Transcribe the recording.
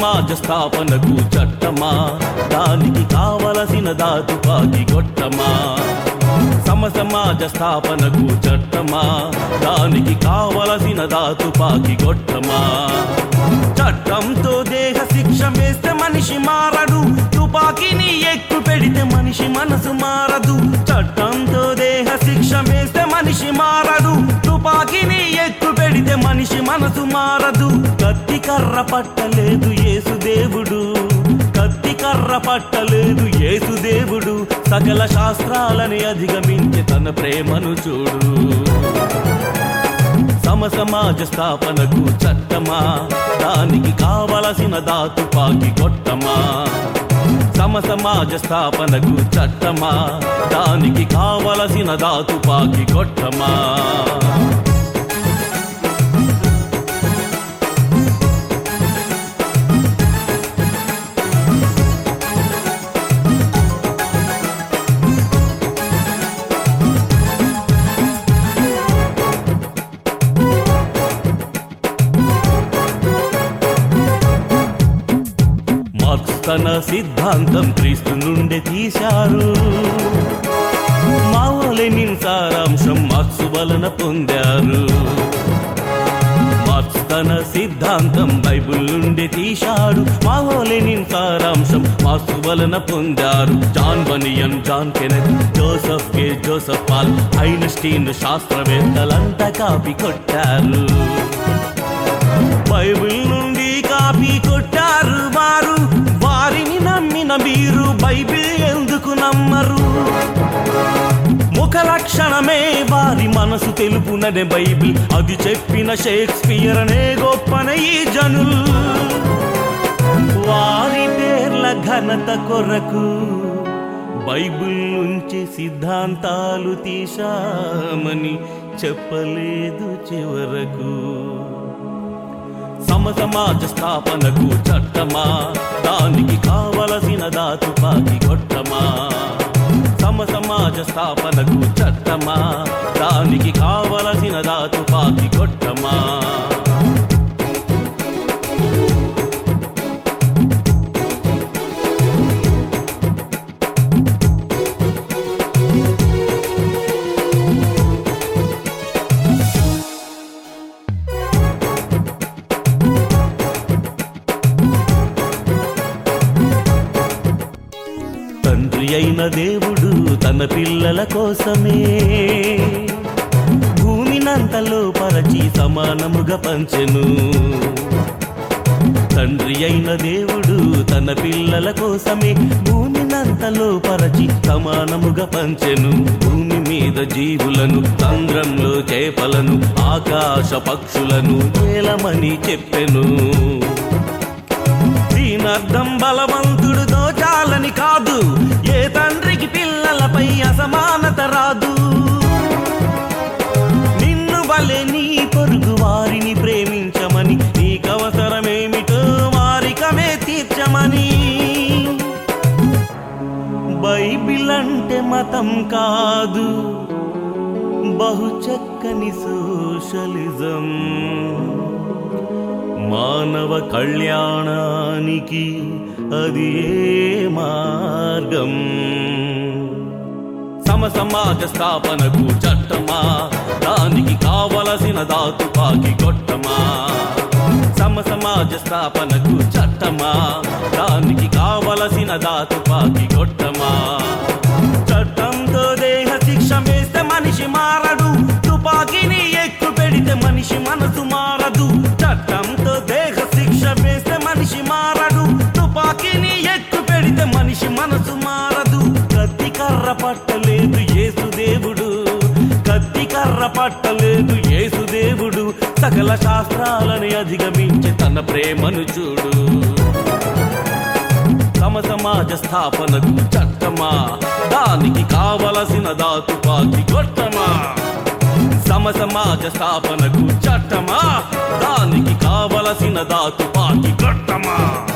సమాజ స్థాపనకు చట్టమా, దానికి కావలసిన తుపాకీ కొట్టమా. సమాజ స్థాపనకు చట్టమా, దానికి కావలసిన తుపాకీ కొట్టమా. చట్టంతో దేహ శిక్ష వేస్తే మనిషి మారడు, తుపాకీని ఎక్కు పెడితే మనిషి మనసు మారదు. చట్టంతో దేహ శిక్ష వేస్తే మనిషి మారడు, తుపాకీని ఎక్కు పెడితే మనిషి మనసు మారదు. కత్తి కర్ర పట్టలేదు యేసుదేవుడు, కత్తి కర్ర పట్టలేదు యేసుదేవుడు. సకల శాస్త్రాలని అధిగమించి తన ప్రేమను చూడు. సమాజ స్థాపనకు చట్టమా, దానికి కావలసిన తుపాకీ కొట్టమా. సమాజ స్థాపనకు చట్టమా, దానికి కావలసిన తుపాకీ కొట్టమా. తన సిద్ధాంతం క్రీస్తు నుండి తీశారు. మావో లెనిన్ సారాంశం మార్క్స్ వలన పొందారు. మార్క్స్ తన సిద్ధాంతం బైబిల్ నుండి తీశాడు. మావో లెనిన్ సారాంశం మార్క్స్ వలన పొందారు. John Bunyan, John Kenneth, Joseph Paul, Einstein శాస్త్రవేత్తలంతా కాపీ కొట్టారు. బైబిల్ నుండి కాపీ కొట్టారు వారు. వారిని నమ్మిన మీరు బైబిల్ ఎందుకు నమ్మరు? ముఖ లక్షణమే వారి మనసు తెలుపుననే బైబిల్, అది చెప్పిన షేక్స్పియర్ అనే గొప్పన ఈ జనులు. వారి పేర్ల ఘనత కొరకు బైబిల్ నుంచి సిద్ధాంతాలు తీశామని చెప్పలేదు చివరకు. సమాజ స్థాపనకు చట్టమా, దానికి కావలసిన తుపాకీ కొట్టమా. సమాజ స్థాపనకు చట్టమా, దానికి కావలసిన తుపాకీ కొట్టమా. తండ్రి అయిన దేవుడు తన పిల్లల కోసమే భూమినంతలో పరచి సమానముగా పంచెను. తండ్రి అయిన దేవుడు తన పిల్లల కోసమే భూమినంతలో పరచి సమానముగా పంచెను. భూమి మీద జీవులను, చంద్రంలో చేపలను, ఆకాశ పక్షులను ఏలమని చెప్పెను. దీనర్థం బలవంతుడు దోచాలని కాదు, ఏ తండ్రికి పిల్లలపై అసమానత రాదు. నిన్ను వలె నీ పొరుగు వారిని ప్రేమించమని, నీకవసరమేమిటో వారికమే తీర్చమని. బైబిల్ అంటే మతం కాదు, బహు చక్కని సోషలిజం. మానవ కళ్యాణానికి అది ఏ మార్గం. సమాజ స్థాపనకు చట్టమా, దానికి కావలసిన తుపాకీ కొట్టమా. సమాజ స్థాపనకు చట్టమా, దానికి కావలసిన తుపాకీ కొట్టమా. చట్టంతో దేహ శిక్ష వేస్తే మనిషి మారడు, తుపాకీని ఎక్కు పెడితే మనిషి మనసు మారదు. చట్టంతో దేహ శిక్ష వేస్తే మనిషి మారడు, తుపాకీని ఎక్కు పెడితే మనిషి మనసు మారదు. కత్తి కర్ర పట్టలేదు యేసుదేవుడు, కత్తి కర్ర పట్టలేదు యేసుదేవుడు. సకల శాస్త్రాలని అధిగమించి తన ప్రేమను చూడు. సమాజ స్థాపనకు చట్టమా, దానికి కావలసిన తుపాకీ కొట్టమా. సమాజ స్థాపనకు చట్టమా, దానికి కావలసిన తుపాకీ కొట్టమా.